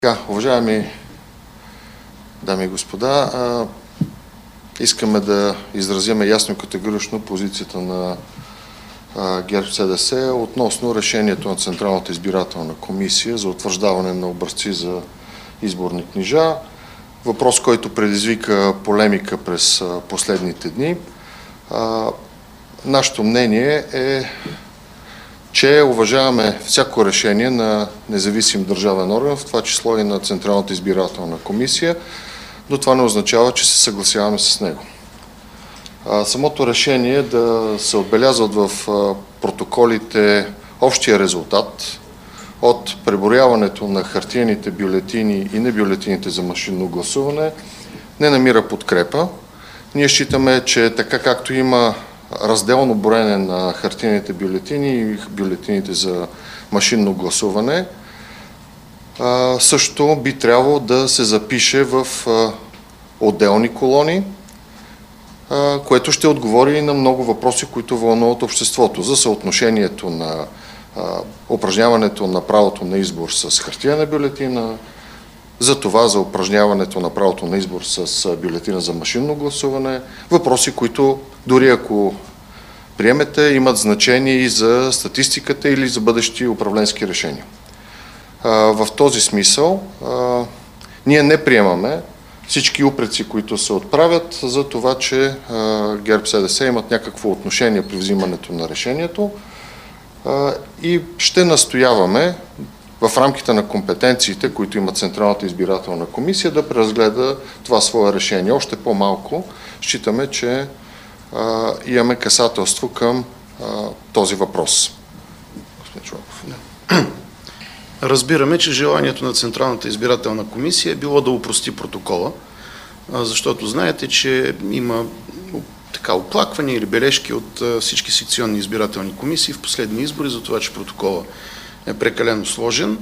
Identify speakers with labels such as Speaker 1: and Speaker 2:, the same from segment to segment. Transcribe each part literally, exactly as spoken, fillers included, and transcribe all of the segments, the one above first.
Speaker 1: Така, уважаеми дами и господа, а, искаме да изразиме ясно и категорично позицията на а, ГЕРБ-СДС относно решението на Централната избирателна комисия за утвърждаване на образци за изборни книжа. Въпрос, който предизвика полемика през а, последните дни. А, нашето мнение е, че уважаваме всяко решение на независим държавен орган, в това число и на Централната избирателна комисия, но това не означава, че се съгласяваме с него. А, самото решение да се отбелязват в а, протоколите общия резултат от преброяването на хартиените бюлетини и небюлетините за машинно гласуване не намира подкрепа. Ние считаме, че така както има разделно броене на хартиените бюлетини и бюлетините за машинно гласуване, също би трябвало да се запише в отделни колони, което ще отговори и на много въпроси, които вълнуват обществото за съотношението на упражняването на правото на избор с хартиена бюлетина, за това за упражняването на правото на избор с бюлетина за машинно гласуване, въпроси, които дори ако приемете, имат значение и за статистиката или за бъдещи управленски решения. В този смисъл ние не приемаме всички упреци, които се отправят за това, че ГЕРБ-СДС имат някакво отношение при взимането на решението и ще настояваме в рамките на компетенциите, които има Централната избирателна комисия, да преразгледа това свое решение. Още по-малко считаме, че а, имаме касателство към а, този въпрос. Господин Чолаков.
Speaker 2: Да. Разбираме, че желанието на Централната избирателна комисия е било да упрости протокола, защото знаете, че има така оплаквания или бележки от всички секционни избирателни комисии в последни избори за това, че протокола е прекалено сложен.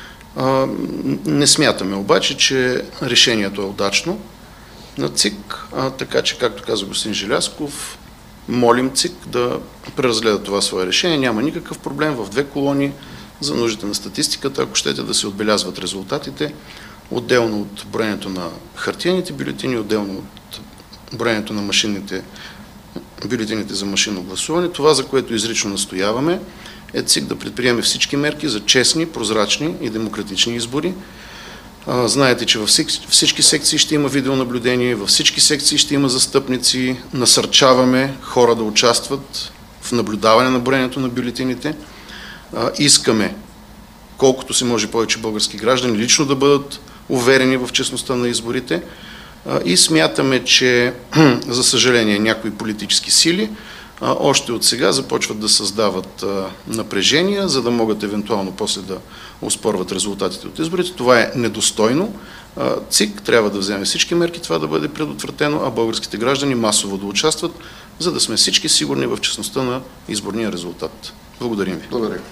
Speaker 2: Не смятаме обаче, че решението е удачно на ЦИК, така че, както каза господин Желязков, молим ЦИК да преразгледа това свое решение. Няма никакъв проблем в две колони за нуждите на статистиката, ако щете да се отбелязват резултатите, отделно от броенето на хартиените бюлетини, отделно от броенето на машинните бюлетините за машинно гласуване. Това, за което изрично настояваме, е ЦИК да предприеме всички мерки за честни, прозрачни и демократични избори. Знаете, че във всички секции ще има видеонаблюдение, във всички секции ще има застъпници. Насърчаваме хора да участват в наблюдаване на броенето на бюлетините. Искаме колкото се може повече български граждани лично да бъдат уверени в честността на изборите. И смятаме, че за съжаление някои политически сили още от сега започват да създават напрежения, за да могат евентуално после да оспорват резултатите от изборите. Това е недостойно. ЦИК трябва да вземе всички мерки това да бъде предотвратено, а българските граждани масово да участват, за да сме всички сигурни в честността на изборния резултат. Благодарим ви.
Speaker 1: Благодаря.